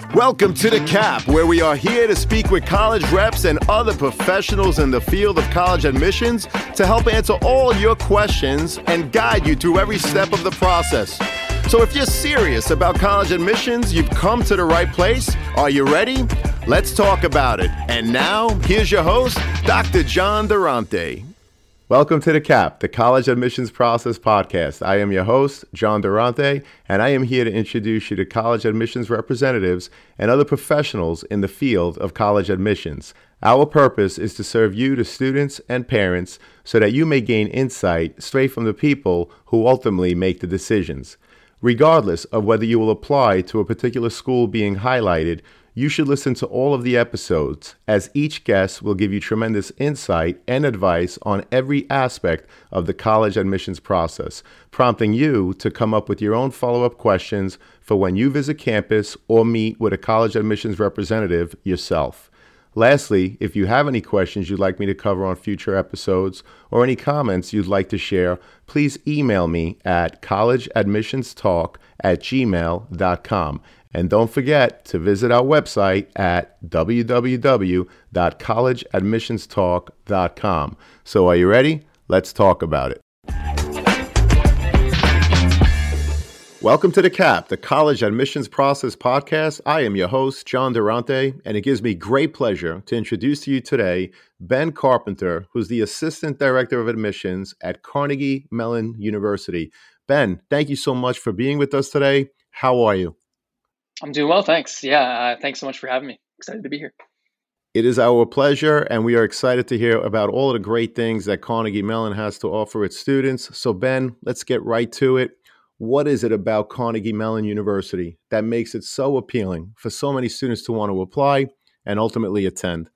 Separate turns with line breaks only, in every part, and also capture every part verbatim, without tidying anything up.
Welcome to The Cap, where we are here to speak with college reps and other professionals in the field of college admissions to help answer all your questions and guide you through every step of the process. So if you're serious about college admissions, you've come to the right place. Are you ready? Let's talk about it. And now, here's your host, Doctor John Durante. Welcome to The Cap, the College Admissions Process Podcast. I am your host, John Durante, and I am here to introduce you to college admissions representatives and other professionals in the field of college admissions. Our purpose is to serve you, the students and parents, so that you may gain insight straight from the people who ultimately make the decisions. Regardless of whether you will apply to a particular school being highlighted, you should listen to all of the episodes, as each guest will give you tremendous insight and advice on every aspect of the college admissions process, prompting you to come up with your own follow-up questions for when you visit campus or meet with a college admissions representative yourself. Lastly, if you have any questions you'd like me to cover on future episodes or any comments you'd like to share, please email me at collegeadmissionstalk at gmail dot com. And don't forget to visit our website at w w w dot college admissions talk dot com. So are you ready? Let's talk about it. Welcome to The Cap, the College Admissions Process Podcast. I am your host, John Durante, and it gives me great pleasure to introduce to you today Ben Carpenter, who's the Assistant Director of Admissions at Carnegie Mellon University. Ben, thank you so much for being with us today. How are you?
I'm doing well, thanks. Yeah, uh, thanks so much for having me. Excited to be here.
It is our pleasure, and we are excited to hear about all of the great things that Carnegie Mellon has to offer its students. So, Ben, let's get right to it. What is it about Carnegie Mellon University that makes it so appealing for so many students to want to apply and ultimately attend?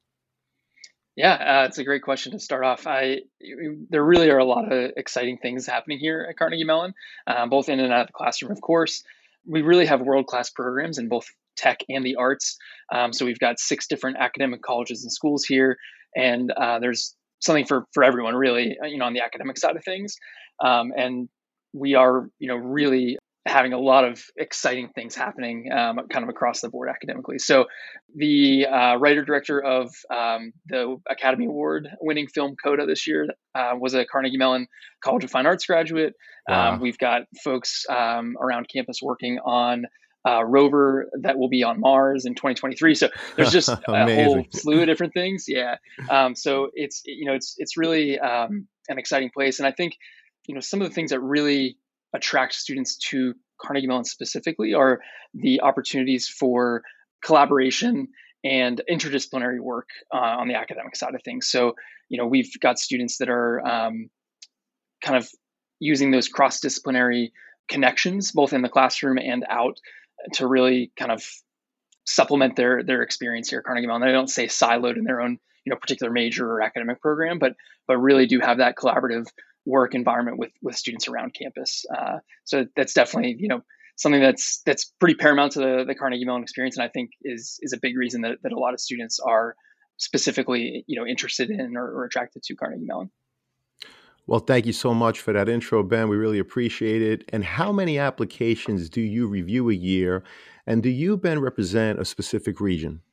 Yeah, uh, it's a great question to start off. I there really are a lot of exciting things happening here at Carnegie Mellon, uh, both in and out of the classroom, of course. We really have world-class programs in both tech and the arts. Um, so we've got six different academic colleges and schools here, and uh, there's something for for everyone, really, you know, on the academic side of things. Um, and we are, you know, really having a lot of exciting things happening um, kind of across the board academically. So the uh, writer-director of um, the Academy Award winning film Coda this year uh, was a Carnegie Mellon College of Fine Arts graduate.
Wow.
Um, we've got folks um, around campus working on uh, rover that will be on Mars in twenty twenty-three. So there's just a whole slew of different things. Yeah. Um, so it's, you know, it's, it's really um, an exciting place. And I think, you know, some of the things that really attract students to Carnegie Mellon specifically are the opportunities for collaboration and interdisciplinary work uh, on the academic side of things. So, you know, we've got students that are um, kind of using those cross-disciplinary connections, both in the classroom and out, to really kind of supplement their their experience here at Carnegie Mellon. They don't stay siloed in their own, you know, particular major or academic program, but but really do have that collaborative work environment with with students around campus. Uh, so that's definitely, you know, something that's that's pretty paramount to the, the Carnegie Mellon experience, and I think is is a big reason that, that a lot of students are specifically, you know, interested in or, or attracted to Carnegie Mellon.
Well, thank you so much for that intro, Ben. We really appreciate it. And how many applications do you review a year? And do you, Ben, represent a specific region?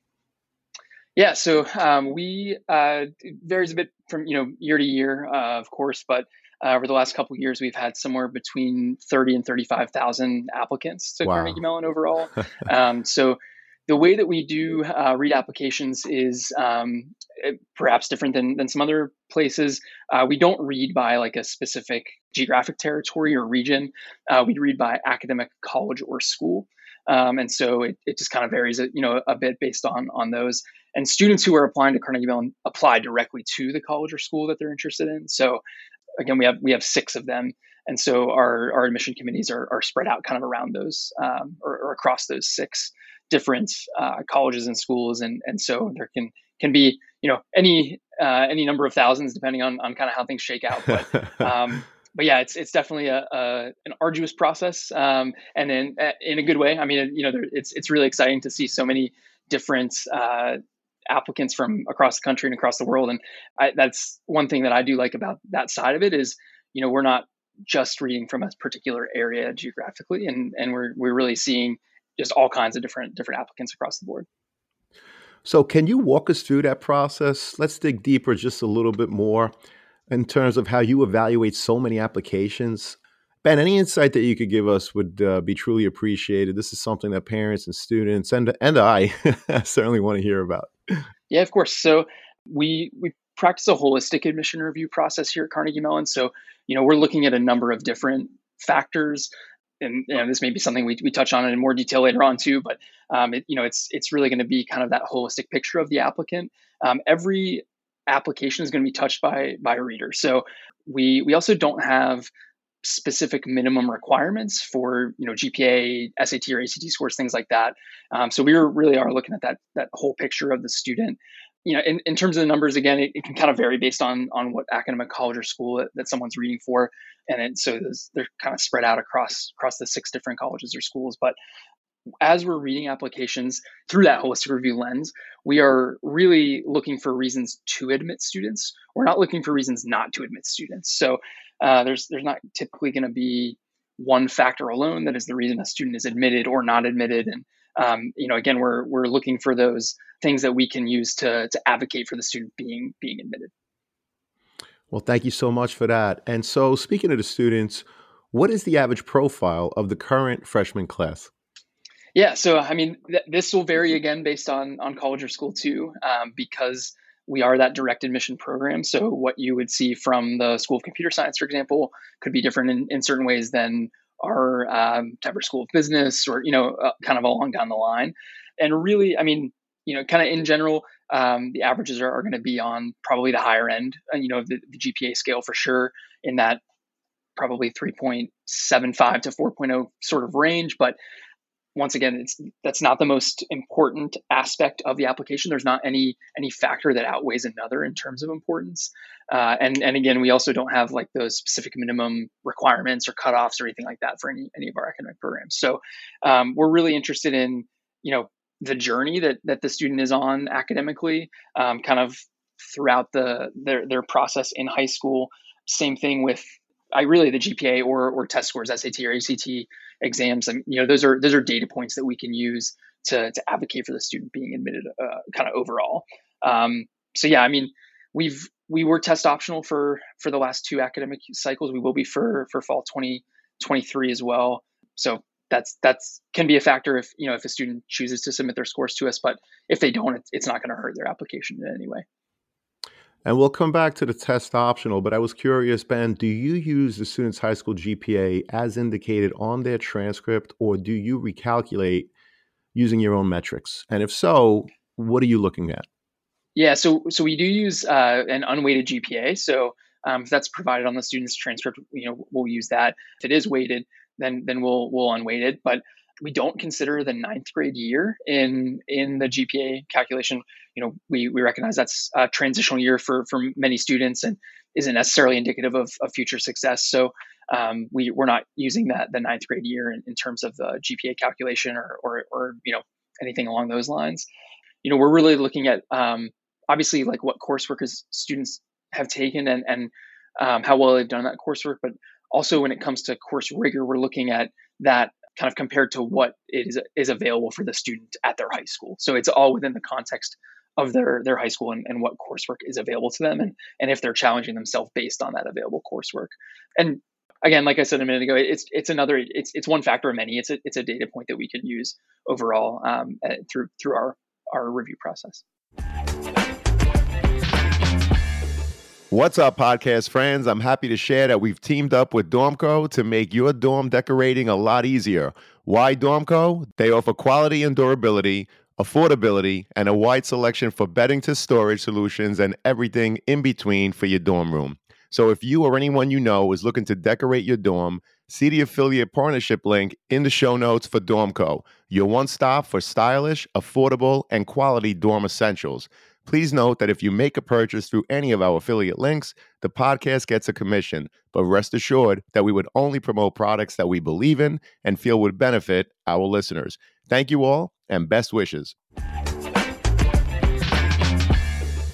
Yeah, so um, we uh, it varies a bit from, you know, year to year, uh, of course, but uh, over the last couple of years, we've had somewhere between thirty and thirty-five thousand applicants to
Wow.
Carnegie Mellon overall. um, so the way that we do uh, read applications is um, perhaps different than, than some other places. Uh, we don't read by like a specific geographic territory or region. Uh, we read by academic college or school. Um, and so it, it just kind of varies, you know, a bit based on on those. And students who are applying to Carnegie Mellon apply directly to the college or school that they're interested in. So again, we have we have six of them, and so our our admission committees are are spread out kind of around those um, or, or across those six different uh, colleges and schools, and and so there can can be, you know, any uh, any number of thousands depending on on kind of how things shake out. But um, But yeah, it's it's definitely a, a an arduous process, um, and in in a good way. I mean, you know, there, it's it's really exciting to see so many different uh, applicants from across the country and across the world, and I, that's one thing that I do like about that side of it is, you know, we're not just reading from a particular area geographically, and and we're we're really seeing just all kinds of different different applicants across the board.
So can you walk us through that process? Let's dig deeper just a little bit more in terms of how you evaluate so many applications. Ben, any insight that you could give us would uh, be truly appreciated. This is something that parents and students and and I certainly want to hear about.
Yeah, of course. So we we practice a holistic admission review process here at Carnegie Mellon. So, you know, we're looking at a number of different factors, and you know, this may be something we we touch on in more detail later on too. But um, it, you know, it's it's really going to be kind of that holistic picture of the applicant. Um, every application is going to be touched by by a reader. So we we also don't have specific minimum requirements for, you know, G P A, S A T or A C T scores, things like that. Um, so we were really are looking at that that whole picture of the student. You know, in, in terms of the numbers, again, it, it can kind of vary based on on what academic college or school that, that someone's reading for, and it, so they're kind of spread out across across the six different colleges or schools. But as we're reading applications through that holistic review lens, we are really looking for reasons to admit students. We're not looking for reasons not to admit students. So uh, there's there's not typically going to be one factor alone that is the reason a student is admitted or not admitted. And um, you know, again, we're we're looking for those things that we can use to to advocate for the student being being admitted.
Well, thank you so much for that. And so, speaking of the students, what is the average profile of the current freshman class?
Yeah, so I mean, th- this will vary again based on on college or school too, um, because we are that direct admission program. So what you would see from the School of Computer Science, for example, could be different in, in certain ways than our um, Tepper School of Business, or you know, uh, kind of along down the line. And really, I mean, you know, kind of in general, um, the averages are, are going to be on probably the higher end, uh, you know, the, the G P A scale for sure, in that probably three point seven five to four point oh sort of range, but once again, it's that's not the most important aspect of the application. There's not any any factor that outweighs another in terms of importance. Uh, and and again, we also don't have like those specific minimum requirements or cutoffs or anything like that for any any of our academic programs. So um, we're really interested in, you know, the journey that that the student is on academically, um, kind of throughout the their their process in high school. Same thing with I really the G P A or or test scores, S A T or A C T exams. And you know, those are those are data points that we can use to to advocate for the student being admitted, uh, kind of overall. Um, so yeah, I mean, we've we were test optional for for the last two academic cycles. We will be for for fall twenty twenty-three as well. So that's that's can be a factor if you know if a student chooses to submit their scores to us. But if they don't, it's, it's not going to hurt their application in any way.
And we'll come back to the test optional, but I was curious, Ben, do you use the student's high school G P A as indicated on their transcript, or do you recalculate using your own metrics? And if so, what are you looking at?
Yeah, so so we do use uh, an unweighted G P A. So um, if that's provided on the student's transcript, you know, we'll use that. If it is weighted, then then we'll we'll unweight it. But we don't consider the ninth grade year in in the G P A calculation. You know, we we recognize that's a transitional year for for many students and isn't necessarily indicative of, of future success. So um, we we're not using that the ninth grade year in, in terms of the G P A calculation or or or you know anything along those lines. You know, we're really looking at um, obviously like what coursework as students have taken and and um, how well they've done that coursework, but also when it comes to course rigor, we're looking at that kind of compared to what is is available for the student at their high school. So it's all within the context of their their high school and, and what coursework is available to them, and and if they're challenging themselves based on that available coursework. And again, like I said a minute ago, it's it's another it's it's one factor of many. It's a it's a data point that we can use overall um, through through our our review process.
What's up, podcast friends? I'm happy to share that we've teamed up with Dormco to make your dorm decorating a lot easier. Why Dormco? They offer quality and durability, affordability, and a wide selection for bedding to storage solutions and everything in between for your dorm room. So if you or anyone you know is looking to decorate your dorm, see the affiliate partnership link in the show notes for Dormco, your one-stop for stylish, affordable, and quality dorm essentials. Please note that if you make a purchase through any of our affiliate links, the podcast gets a commission, but rest assured that we would only promote products that we believe in and feel would benefit our listeners. Thank you all, and best wishes.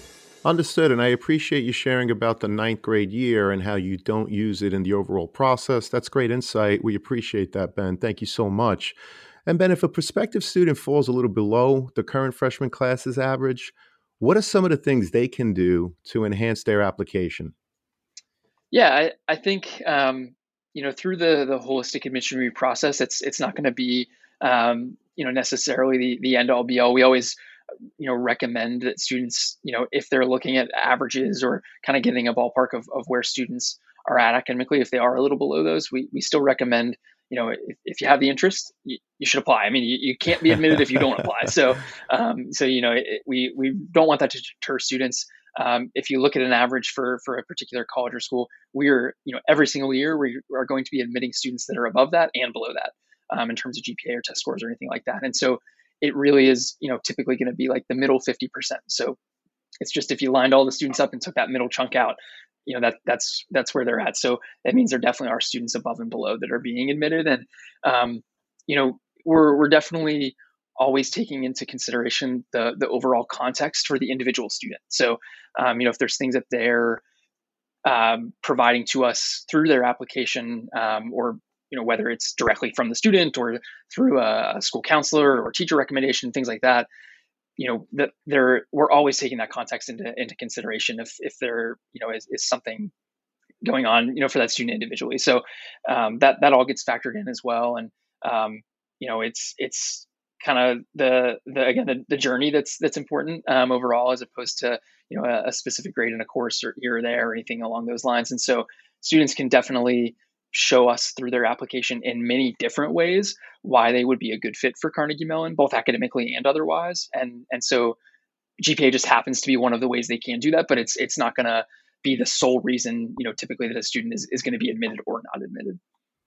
Understood. And I appreciate you sharing about the ninth grade year and how you don't use it in the overall process. That's great insight. We appreciate that, Ben. Thank you so much. And Ben, if a prospective student falls a little below the current freshman class's average, what are some of the things they can do to enhance their application?
Yeah, I, I think um, you know through the the holistic admission review process, it's it's not going to be um, you know necessarily the the end all be all. We always you know recommend that students you know if they're looking at averages or kind of getting a ballpark of, of where students are at academically, if they are a little below those, we, we still recommend you know if, if you have the interest, you, you should apply. I mean, you, you can't be admitted if you don't apply. So um, so you know it, we we don't want that to deter students. Um, if you look at an average for for a particular college or school, we're you know every single year we are going to be admitting students that are above that and below that um, in terms of G P A or test scores or anything like that. And so it really is, you know, typically going to be like the middle fifty percent. So it's just if you lined all the students up and took that middle chunk out, you know, that that's that's where they're at. So that means there definitely are students above and below that are being admitted, and um, you know, we're we're definitely always taking into consideration the the overall context for the individual student. So um, you know, if there's things that they're um, providing to us through their application, um, or you know whether it's directly from the student or through a, a school counselor or teacher recommendation, things like that, you know that they're we're always taking that context into into consideration if if there you know is, is something going on you know for that student individually. So um, that that all gets factored in as well. And um, you know it's it's kind of the the again the, the journey that's that's important um, overall, as opposed to you know a, a specific grade in a course or here or there or anything along those lines. And so students can definitely show us through their application in many different ways why they would be a good fit for Carnegie Mellon, both academically and otherwise. And and so G P A just happens to be one of the ways they can do that, but it's it's not going to be the sole reason, you know, typically that a student is, is going to be admitted or not admitted.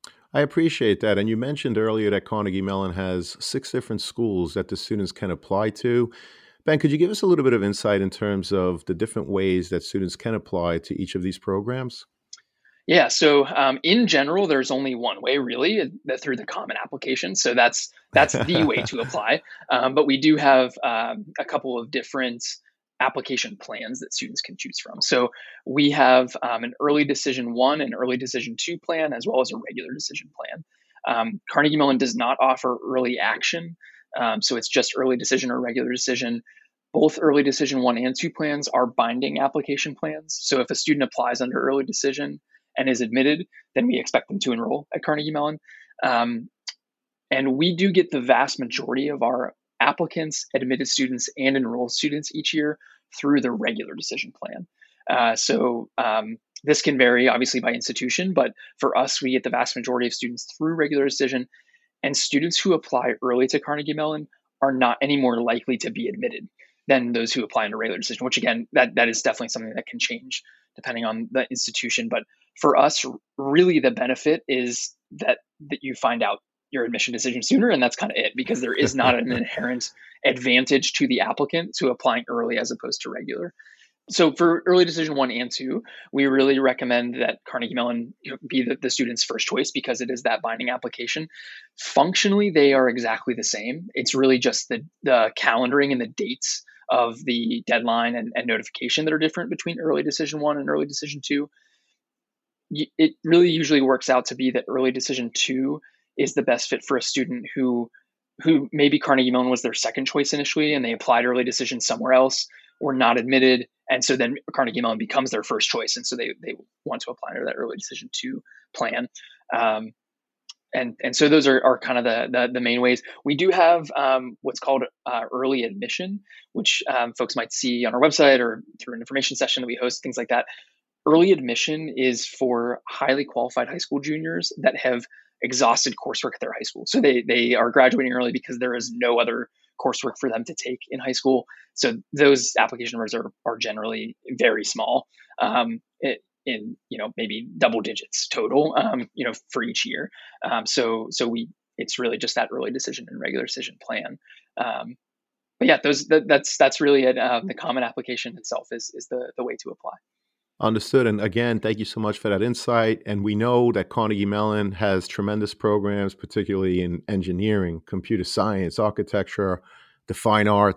I appreciate that. And you mentioned earlier that Carnegie Mellon has six different schools that the students can apply to. Ben, could you give us a little bit of insight in terms of the different ways that students can apply to each of these programs?
Yeah, so um, in general, there's only one way, really, uh, that through the Common Application. So that's that's the way to apply. Um, but we do have um, a couple of different application plans that students can choose from. So we have um, an early decision one and early decision two plan, as well as a regular decision plan. Um, Carnegie Mellon does not offer early action, um, so it's just early decision or regular decision. Both early decision one and two plans are binding application plans. So if a student applies under early decision and is admitted, then we expect them to enroll at Carnegie Mellon. Um, and we do get the vast majority of our applicants, admitted students, and enrolled students each year through the regular decision plan. Uh, so um, this can vary obviously by institution, but for us, we get the vast majority of students through regular decision. And students who apply early to Carnegie Mellon are not any more likely to be admitted than those who apply under regular decision, which again, that, that is definitely something that can change depending on the institution. But for us, really the benefit is that that you find out your admission decision sooner, and that's kind of it, because there is not an inherent advantage to the applicant to applying early as opposed to regular. So for early decision one and two, we really recommend that Carnegie Mellon be the, the student's first choice because it is that binding application. Functionally, they are exactly the same. It's really just the, the calendaring and the dates of the deadline and, and notification that are different between early decision one and early decision two. It really usually works out to be that early decision two is the best fit for a student who who maybe Carnegie Mellon was their second choice initially and they applied early decision somewhere else or not admitted. And so then Carnegie Mellon becomes their first choice. And so they, they want to apply under that early decision two plan. Um, and, and so those are, are kind of the, the, the main ways. We do have um, what's called uh, early admission, which um, folks might see on our website or through an information session that we host, things like that. Early admission is for highly qualified high school juniors that have exhausted coursework at their high school. So they they are graduating early because there is no other coursework for them to take in high school. So those application numbers are, are generally very small, um, it, in you know maybe double digits total, um, you know for each year. Um, so so we it's really just that early decision and regular decision plan. Um, but yeah, those that, that's that's really it. Um, the Common Application itself is is the the way to apply.
Understood. And again, thank you so much for that insight. And we know that Carnegie Mellon has tremendous programs, particularly in engineering, computer science, architecture, the fine arts.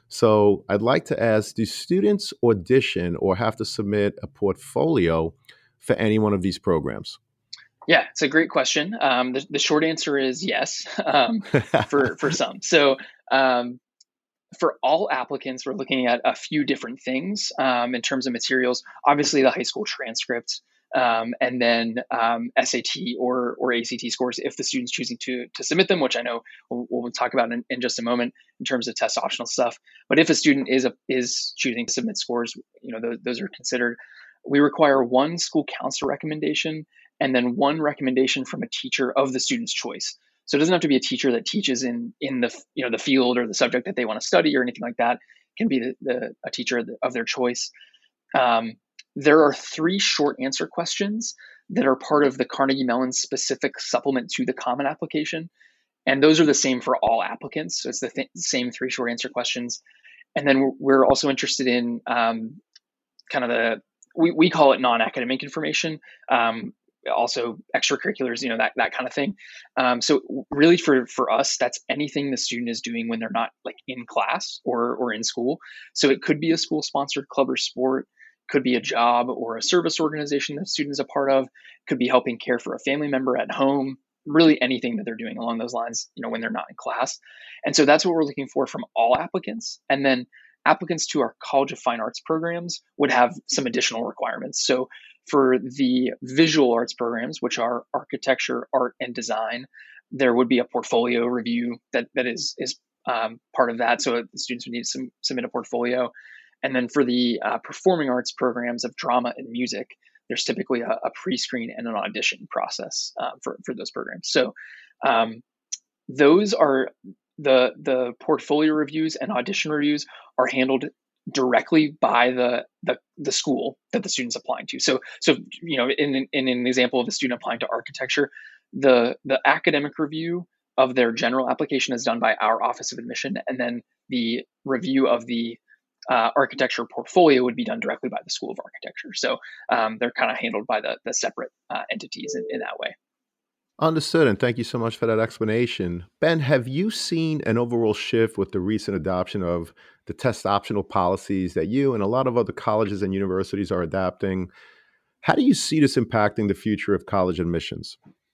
So I'd like to ask, do students audition or have to submit a portfolio for any one of these programs?
Yeah, it's a great question. Um, the, the short answer is yes, um, for for some. So um, for all applicants, we're looking at a few different things um, in terms of materials. Obviously, the high school transcript, um, and then um, S A T or or A C T scores if the student's choosing to to submit them, which I know we'll, we'll talk about in, in just a moment in terms of test optional stuff. But if a student is a, is choosing to submit scores, you know those, those are considered. We require one school counselor recommendation and then one recommendation from a teacher of the student's choice. So it doesn't have to be a teacher that teaches in in the you know the field or the subject that they want to study or anything like that. It can be the, the a teacher of their choice. Um, there are three short answer questions that are part of the Carnegie Mellon specific supplement to the Common Application, and those are the same for all applicants. So it's the th- same three short answer questions. And then we're also interested in um, kind of the we, we call it non-academic information. Um, also extracurriculars, you know, that, that kind of thing. Um, so really for, for us, that's anything the student is doing when they're not like in class or, or in school. So it could be a school sponsored club or sport, could be a job or a service organization that student is a part of, could be helping care for a family member at home, really anything that they're doing along those lines, you know, when they're not in class. And so that's what we're looking for from all applicants. And then applicants to our College of Fine Arts programs would have some additional requirements. So for the visual arts programs, which are architecture, art, and design, there would be a portfolio review that that is is um, part of that. So the students would need to sum, submit a portfolio. And then for the uh, performing arts programs of drama and music, there's typically a, a pre-screen and an audition process uh, for, for those programs. So um, those are the the portfolio reviews and audition reviews are handled directly by the, the the school that the student's applying to. So so you know, in, in an example of a student applying to architecture, the the academic review of their general application is done by our Office of Admission, and then the review of the uh, architecture portfolio would be done directly by the School of Architecture. So um, they're kind of handled by the the separate uh, entities in, in that way.
Understood, and thank you so much for that explanation. Ben, have you seen an overall shift with the recent adoption of the test optional policies that you and a lot of other colleges and universities are adapting? How do you see this impacting the future of college admissions?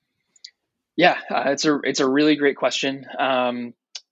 Yeah, uh, it's a it's a really great question. Um,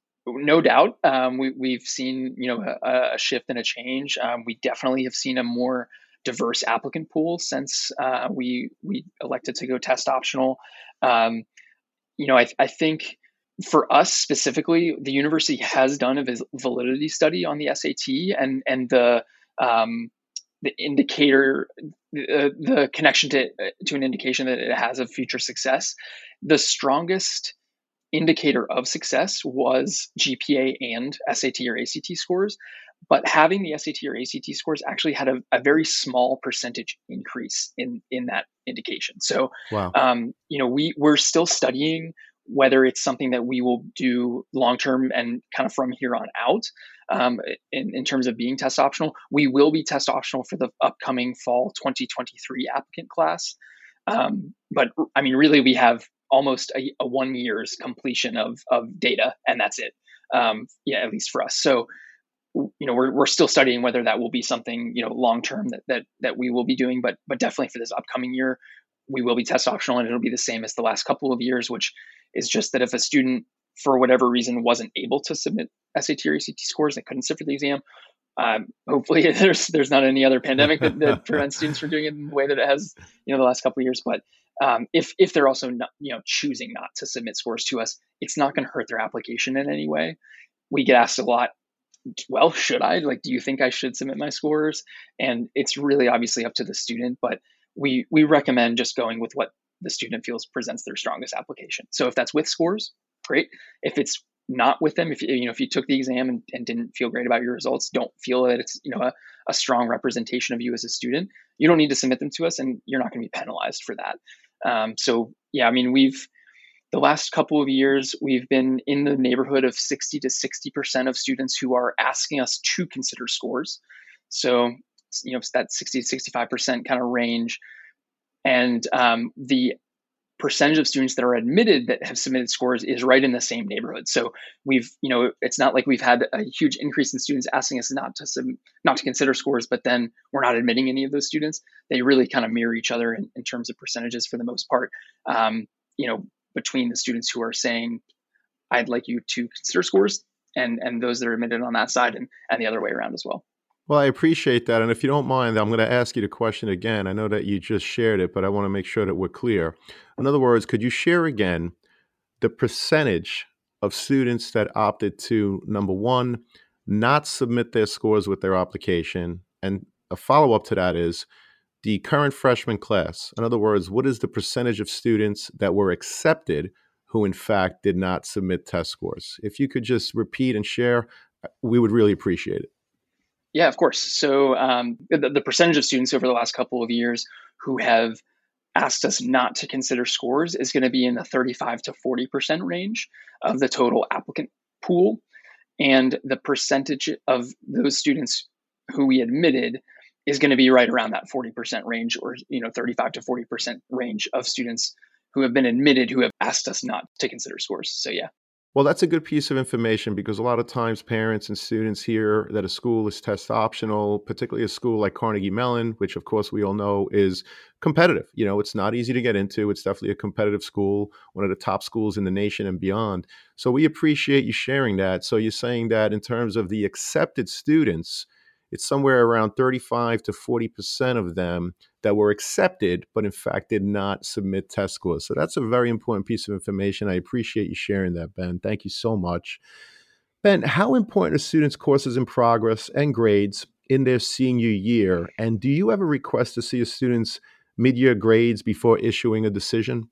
no doubt, um, we we've seen you know a, a shift and a change. Um, we definitely have seen a more diverse applicant pool since uh, we we elected to go test optional. Um, you know, I, I think for us specifically, the university has done a validity study on the S A T and and the um, the indicator, the, the connection to to an indication that it has of future success. The strongest indicator of success was G P A and S A T or A C T scores. But having the S A T or A C T scores actually had a, a very small percentage increase in in that indication. So,
Wow.
um, you know, we we're still studying whether it's something that we will do long term and kind of from here on out. Um, in, in terms of being test optional, we will be test optional for the upcoming fall twenty twenty-three applicant class. Um, but I mean, really, we have almost a, a one year's completion of of data, and that's it. Um, yeah, at least for us. So you know, we're we're still studying whether that will be something, you know, long term that that that we will be doing, but but definitely for this upcoming year, we will be test optional, and it'll be the same as the last couple of years, which is just that if a student for whatever reason wasn't able to submit S A T or A C T scores, they couldn't sit for the exam. Um, hopefully, there's there's not any other pandemic that, that prevents students from doing it in the way that it has, you know, the last couple of years. But um, if if they're also not, you know, choosing not to submit scores to us, it's not going to hurt their application in any way. We get asked a lot, well, should I? Like, do you think I should submit my scores? And it's really obviously up to the student, but we we recommend just going with what the student feels presents their strongest application. So if that's with scores, great. If it's not with them, if you, you know, if you took the exam and, and didn't feel great about your results, don't feel that it's, you know, a, a strong representation of you as a student, you don't need to submit them to us, and you're not going to be penalized for that. Um, so yeah, I mean, we've, the last couple of years, we've been in the neighborhood of sixty to sixty percent of students who are asking us to consider scores. So, you know, it's that sixty to sixty-five percent kind of range. And um, the percentage of students that are admitted that have submitted scores is right in the same neighborhood. So we've, you know, it's not like we've had a huge increase in students asking us not to sub, not to consider scores, but then we're not admitting any of those students. They really kind of mirror each other in, in terms of percentages for the most part. Um, you know, between the students who are saying, "I'd like you to consider scores," and and those that are admitted on that side, and and the other way around as well.
Well, I appreciate that. And if you don't mind, I'm going to ask you the question again. I know that you just shared it, but I want to make sure that we're clear. In other words, could you share again the percentage of students that opted to, number one, not submit their scores with their application? And a follow up to that is the current freshman class. In other words, what is the percentage of students that were accepted who, in fact, did not submit test scores? If you could just repeat and share, we would really appreciate it.
Yeah, of course. So um, the, the percentage of students over the last couple of years who have asked us not to consider scores is going to be in the thirty-five to forty percent range of the total applicant pool. And the percentage of those students who we admitted is going to be right around that forty percent range, or, you know, thirty-five to forty percent range of students who have been admitted who have asked us not to consider scores. So yeah.
Well, that's a good piece of information because a lot of times parents and students hear that a school is test optional, particularly a school like Carnegie Mellon, which of course we all know is competitive. You know, it's not easy to get into. It's definitely a competitive school, one of the top schools in the nation and beyond. So we appreciate you sharing that. So you're saying that in terms of the accepted students, it's somewhere around thirty-five to forty percent of them that were accepted, but in fact did not submit test scores. So that's a very important piece of information. I appreciate you sharing that, Ben. Thank you so much. Ben, how important are students' courses in progress and grades in their senior year? And do you ever request to see a student's mid-year grades before issuing a decision?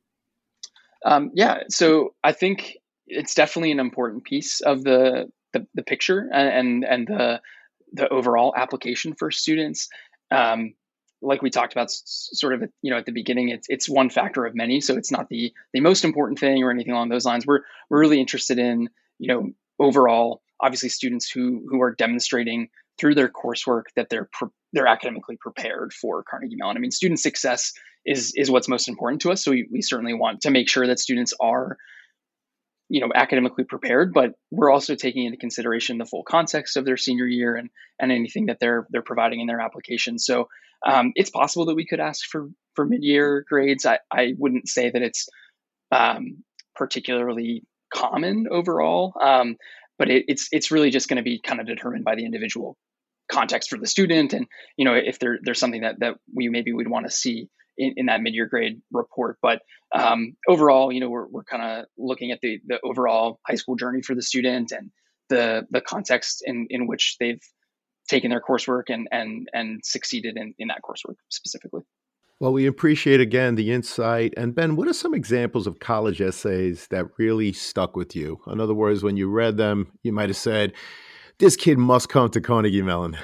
Um, yeah, so I think it's definitely an important piece of the the, the picture and and the the overall application for students. Um, like we talked about, s- sort of, you know, at the beginning, it's it's one factor of many, so it's not the the most important thing or anything along those lines. We're we're really interested in, you know, overall, obviously, students who who are demonstrating through their coursework that they're pre- they're academically prepared for Carnegie Mellon. I mean, student success is is what's most important to us. So we, we certainly want to make sure that students are, you know, academically prepared, but we're also taking into consideration the full context of their senior year and and anything that they're they're providing in their application. So um, it's possible that we could ask for for mid year grades. I I wouldn't say that it's um, particularly common overall, um, but it, it's it's really just going to be kind of determined by the individual context for the student, and, you know, if there there's something that that we maybe would want to see in, in that mid-year grade report. But um, overall, you know, we're we're kind of looking at the the overall high school journey for the student and the the context in in which they've taken their coursework and and and succeeded in in that coursework specifically.
Well, we appreciate again the insight. And Ben, what are some examples of college essays that really stuck with you? In other words, when you read them, you might have said, this kid must come to Carnegie Mellon.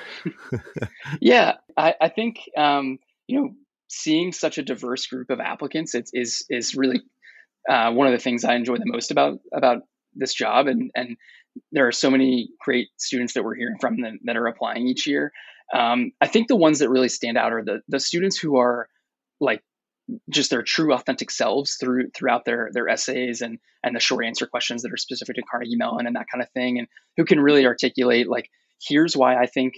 Yeah, I, I think um, you know, seeing such a diverse group of applicants it's, is is really uh, one of the things I enjoy the most about about this job, and and there are so many great students that we're hearing from that, that are applying each year. Um, I think the ones that really stand out are the the students who are like just their true authentic selves through throughout their their essays and and the short answer questions that are specific to Carnegie Mellon and that kind of thing, and who can really articulate, like, here's why I think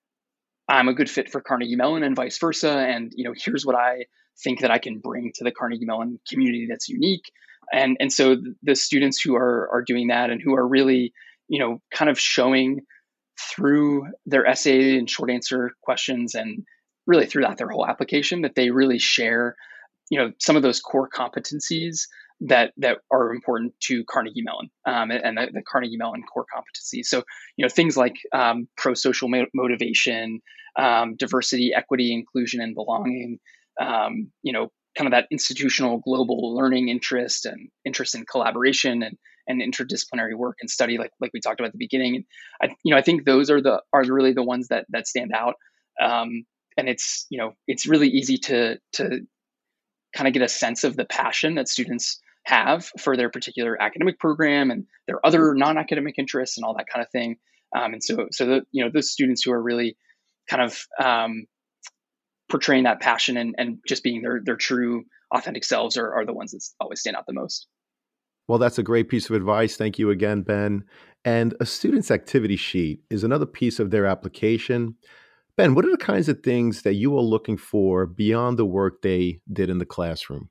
I'm a good fit for Carnegie Mellon and vice versa. And, you know, here's what I think that I can bring to the Carnegie Mellon community that's unique. And and so the students who are are doing that and who are really, you know, kind of showing through their essay and short answer questions and really throughout their whole application that they really share, you know, some of those core competencies that that are important to Carnegie Mellon, um, and, and the, the Carnegie Mellon core competencies. So, you know, things like um, pro-social mo- motivation, um, diversity, equity, inclusion, and belonging. Um, you know, kind of that institutional global learning interest and interest in collaboration and and interdisciplinary work and study, like like we talked about at the beginning. And I, you know, I think those are the are really the ones that that stand out. Um, and it's, you know, it's really easy to to kind of get a sense of the passion that students have for their particular academic program and their other non-academic interests and all that kind of thing. Um, and so, so the, you know, those students who are really kind of um, portraying that passion and, and just being their their true authentic selves are, are the ones that always stand out the most.
Well, that's a great piece of advice. Thank you again, Ben. And a student's activity sheet is another piece of their application. Ben, what are the kinds of things that you are looking for beyond the work they did in the classroom?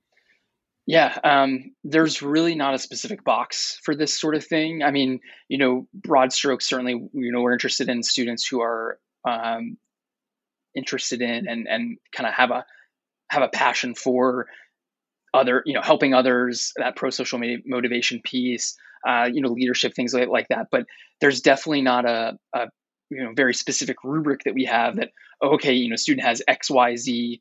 Yeah, um, there's really not a specific box for this sort of thing. I mean, you know, broad strokes, certainly, you know, we're interested in students who are um, interested in and and kind of have a have a passion for other, you know, helping others, that pro-social motivation piece, uh, you know, leadership, things like, like that. But there's definitely not a, a, you know, very specific rubric that we have that, okay, you know, student has X, Y, Z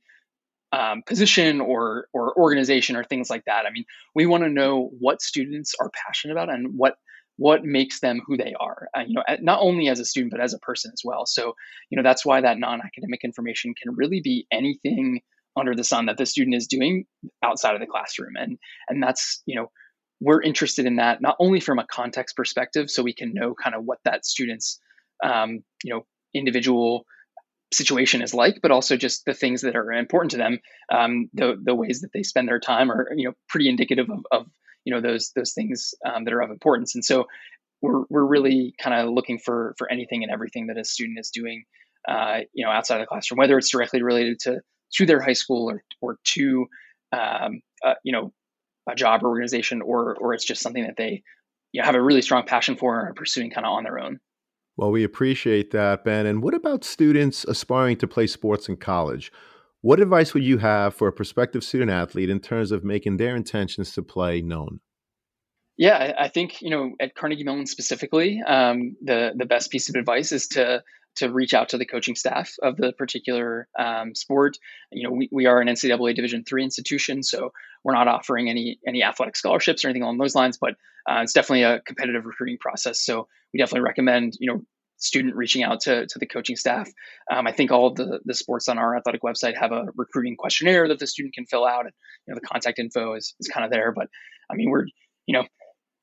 um, position or, or organization or things like that. I mean, we want to know what students are passionate about and what, what makes them who they are, uh, you know, not only as a student, but as a person as well. So, you know, that's why that non-academic information can really be anything under the sun that the student is doing outside of the classroom. And, and that's, you know, we're interested in that, not only from a context perspective, so we can know kind of what that student's, um, you know, individual situation is like, but also just the things that are important to them. Um, the, the ways that they spend their time are, you know, pretty indicative of, of you know, those, those things um, that are of importance. And so we're, we're really kind of looking for, for anything and everything that a student is doing, uh, you know, outside of the classroom, whether it's directly related to, to their high school or, or to, um, uh, you know, a job or organization, or, or it's just something that they, you know, have a really strong passion for and are pursuing kind of on their own.
Well, we appreciate that, Ben. And what about students aspiring to play sports in college? What advice would you have for a prospective student athlete in terms of making their intentions to play known?
Yeah, I, I think, you know, at Carnegie Mellon specifically, um, the the best piece of advice is to to reach out to the coaching staff of the particular um, sport. You know, we, we are an N C double A Division three institution, so we're not offering any any athletic scholarships or anything along those lines. But uh, it's definitely a competitive recruiting process. So we definitely recommend, you know, student reaching out to, to the coaching staff. Um, I think all of the, the sports on our athletic website have a recruiting questionnaire that the student can fill out. And, you know, the contact info is, is kind of there. But I mean, we're, you know,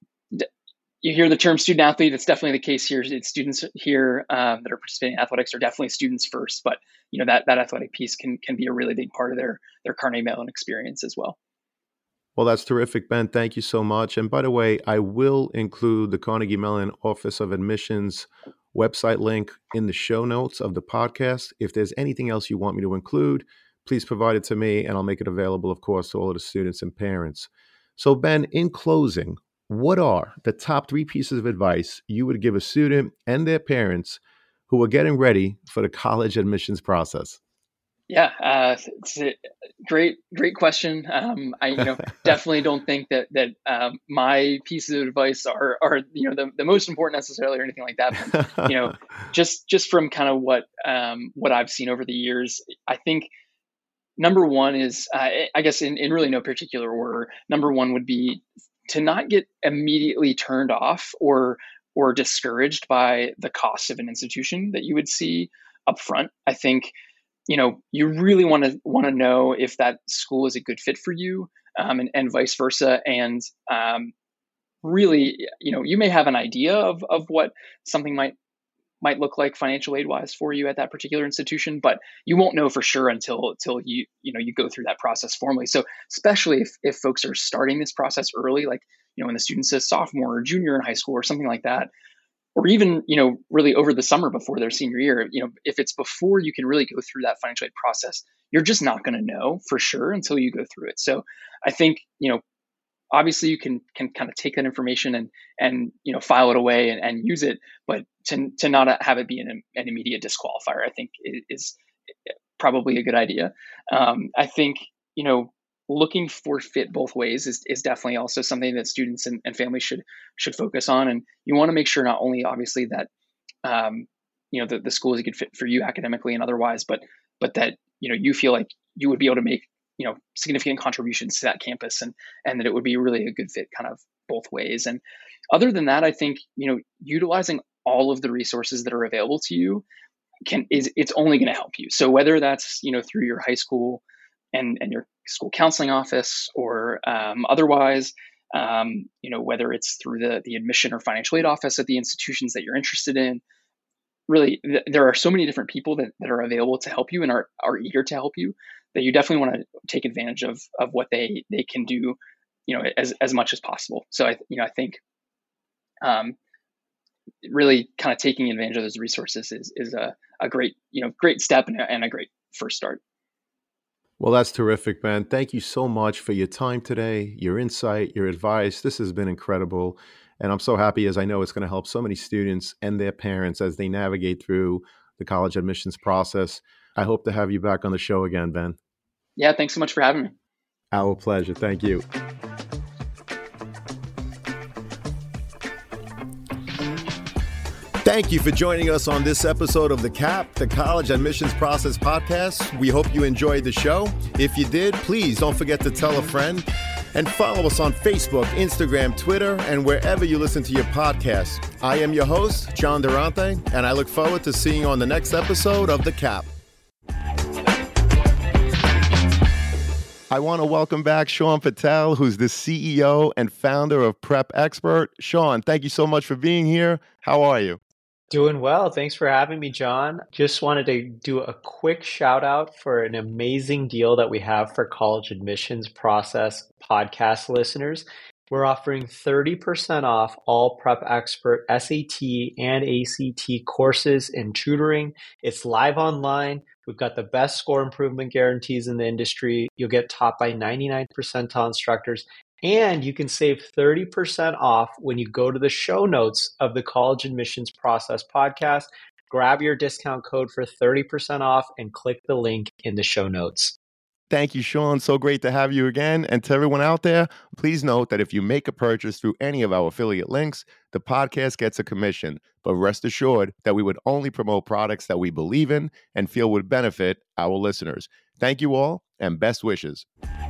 you hear the term student athlete. It's definitely the case here. It's students here um, that are participating in athletics are definitely students first, but you know that that athletic piece can can be a really big part of their their Carnegie Mellon experience as well.
Well, that's terrific, Ben. Thank you so much. And by the way, I will include the Carnegie Mellon Office of Admissions website link in the show notes of the podcast. If there's anything else you want me to include, please provide it to me, and I'll make it available, of course, to all of the students and parents. So, Ben, in closing, what are the top three pieces of advice you would give a student and their parents who are getting ready for the college admissions process?
Yeah, uh, it's a great, great question. Um, I, you know, definitely don't think that that um, my pieces of advice are are you know the, the most important necessarily or anything like that. But, you know, just just from kind of what um, what I've seen over the years, I think number one is uh, I guess in, in really no particular order. Number one would be to not get immediately turned off or or discouraged by the cost of an institution that you would see up front. I think, you know, you really want to want to know if that school is a good fit for you, um, and, and vice versa. And um, really, you know, you may have an idea of of what something might might look like financial aid wise for you at that particular institution, but you won't know for sure until until you you know you go through that process formally. So especially if if folks are starting this process early, like, you know, when the student's a sophomore or junior in high school or something like that, or even, you know, really over the summer before their senior year, you know, if it's before you can really go through that financial aid process, you're just not going to know for sure until you go through it. So I think, you know, obviously you can can kind of take that information and and you know file it away and, and use it, but to to not have it be an, an immediate disqualifier, I think is probably a good idea. Um, I think, you know, looking for fit both ways is, is definitely also something that students and, and families should should focus on. And you want to make sure not only obviously that um, you know the, the school is a good fit for you academically and otherwise, but but that, you know, you feel like you would be able to make, you know, significant contributions to that campus, and and that it would be really a good fit kind of both ways. And other than that, I think, you know, utilizing all of the resources that are available to you can is it's only going to help you. So whether that's, you know, through your high school and and your school counseling office, or um, otherwise, um, you know, whether it's through the the admission or financial aid office at the institutions that you're interested in, really th- there are so many different people that, that are available to help you and are, are eager to help you. that you definitely want to take advantage of of what they they can do, you know, as as much as possible. So I you know I think um, really kind of taking advantage of those resources is is a a great you know great step and a, and a great first start.
Well, that's terrific, Ben. Thank you so much for your time today, your insight, your advice. This has been incredible. And I'm so happy, as I know it's going to help so many students and their parents as they navigate through the college admissions process. I hope to have you back on the show again, Ben.
Yeah, thanks so much for having me.
Our pleasure. Thank you. Thank you for joining us on this episode of The C A P, the College Admissions Process Podcast. We hope you enjoyed the show. If you did, please don't forget to tell a friend and follow us on Facebook, Instagram, Twitter, and wherever you listen to your podcasts. I am your host, John Durante, and I look forward to seeing you on the next episode of The C A P. I want to welcome back Sean Patel, who's the C E O and founder of Prep Expert. Sean, thank you so much for being here. How are you?
Doing well. Thanks for having me, John. Just wanted to do a quick shout out for an amazing deal that we have for college admissions process podcast listeners. We're offering thirty percent off all Prep Expert S A T and A C T courses and tutoring. It's live online. We've got the best score improvement guarantees in the industry. You'll get taught by ninety-nine percentile instructors. And you can save thirty percent off when you go to the show notes of the College Admissions Process podcast. Grab your discount code for thirty percent off and click the link in the show notes.
Thank you, Sean. So great to have you again. And to everyone out there, please note that if you make a purchase through any of our affiliate links, the podcast gets a commission. But rest assured that we would only promote products that we believe in and feel would benefit our listeners. Thank you all, and best wishes.